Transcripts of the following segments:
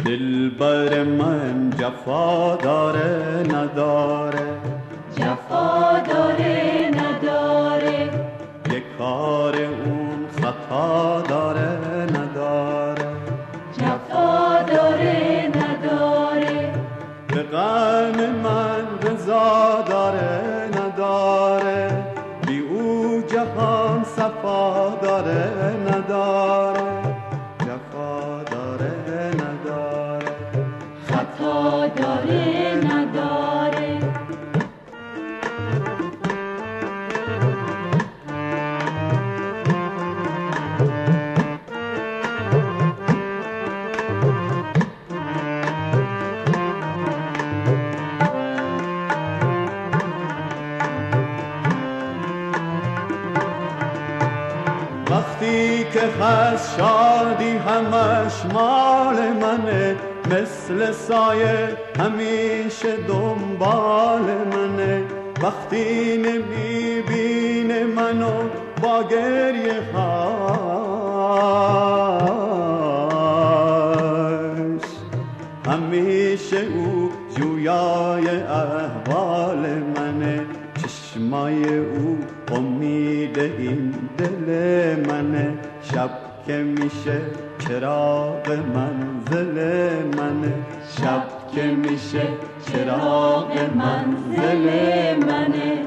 دلبر من جفا داره نداره، جفا داره نداره، یک کار اون خطا داره نداره، جفا داره نداره، به غم من رضا داره نداره، بی او جهان صفا داره نداره، جفا داره نداره، خطا داره نداره. وقتی که هست شادی همش مال منه، مثل سایه همیشه دنبال منه، وقتی نمیبینه منو با گریه هاش، همیشه او جویای احوال منه، چشمای او امید این دل منه، شب که میشه چراغ منزل منه، شب که میشه چراغ منزل منه.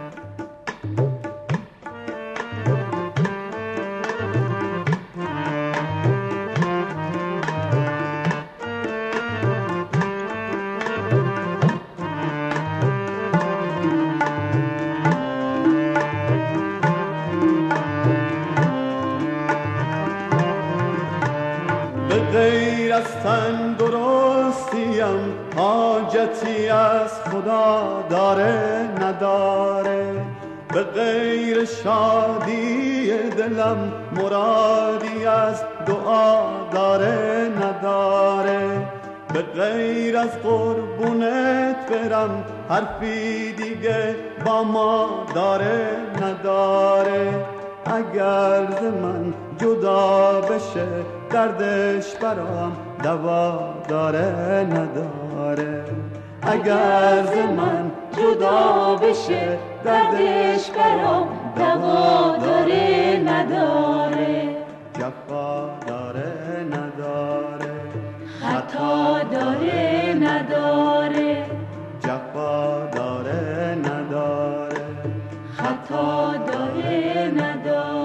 غیر از تندرستیم حاجتی از خدا داره نداره، به غیر شادی دلم مرادی از دعا داره نداره، به غیر از قربونت برم حرفی دیگه با ما داره نداره، اگر ز من جدا بشه دردش برام دوا داره نداره، اگر ز من جدا بشه دردش برام دوا داره نداره، جفا داره نداره، خطا داره نداره، جفا داره نداره، خطا داره نداره.